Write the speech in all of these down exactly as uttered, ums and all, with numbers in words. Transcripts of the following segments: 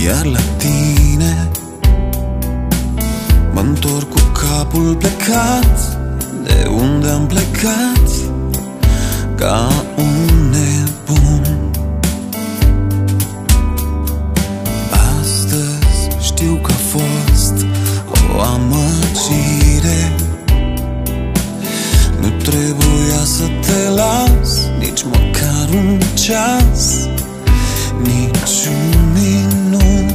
Iar la tine mă-ntorc cu capul plecat de unde am plecat, ca un nebun. Astăzi știu că a fost o amăgire, nu trebuia să te las nici măcar un ceas, nici un minut.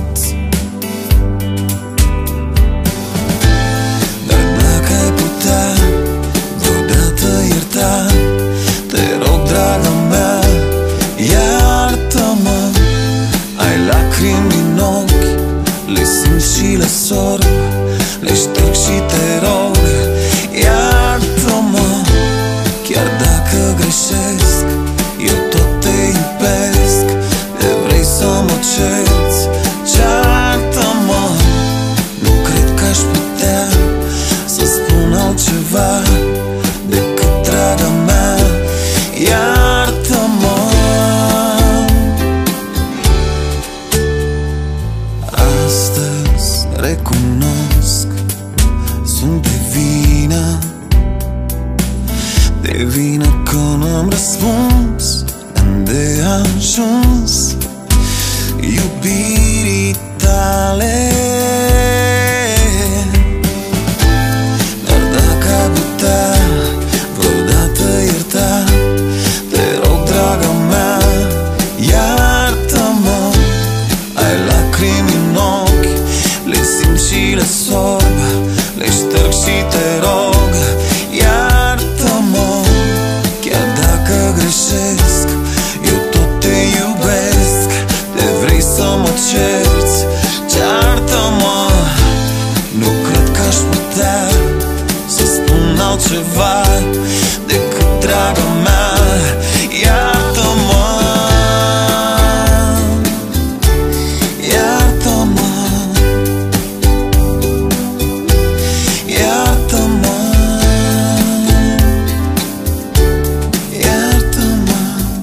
Dar dacă ai putea vreodată ierta, te rog, draga mea, iartă-mă. Ai lacrimi în ochi, le simt și le sorb, le șterg și te rog, iartă-mă. Chiar dacă greșesc, eu tot te iubesc. De vrei să mă cerți, ceartă-mă. Nu cred că aș putea să spun altceva decât draga mea, iartă-mă. Astăzi recunosc, sunt de vină, de vină că n-am răspuns îndeajuns iubirii tale. Dar dacă ai putea vreodată ierta, te rog, draga mea, iartă-mă. Ai lacrimi în ochi, le simt și le sorb, le șterg și te rog, iartă-mă. Chiar dacă greșesc, eu tot te iubesc. De vrei să mă cerți, ceartă-mă. Nu cred că aș putea să spun altceva decât draga mea, iartă-mă. Iartă-mă, iartă-mă, iartă-mă.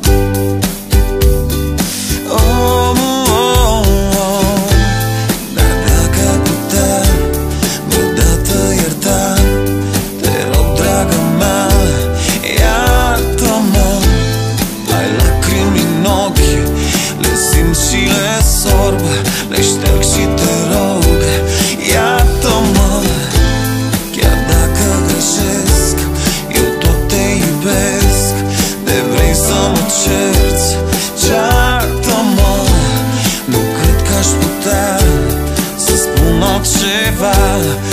Oh, oh, oh. Dar dacă ai putea vreodată ierta, te rog, draga mea, iartă-mă. Ai lacrimi în ochi, le simt și le sorb, le șterg și te rog, iartă-mă. Chiar dacă greșesc, eu tot te iubesc. De vrei să mă cerți, ceartă-mă. Nu cred că aș putea să spun altceva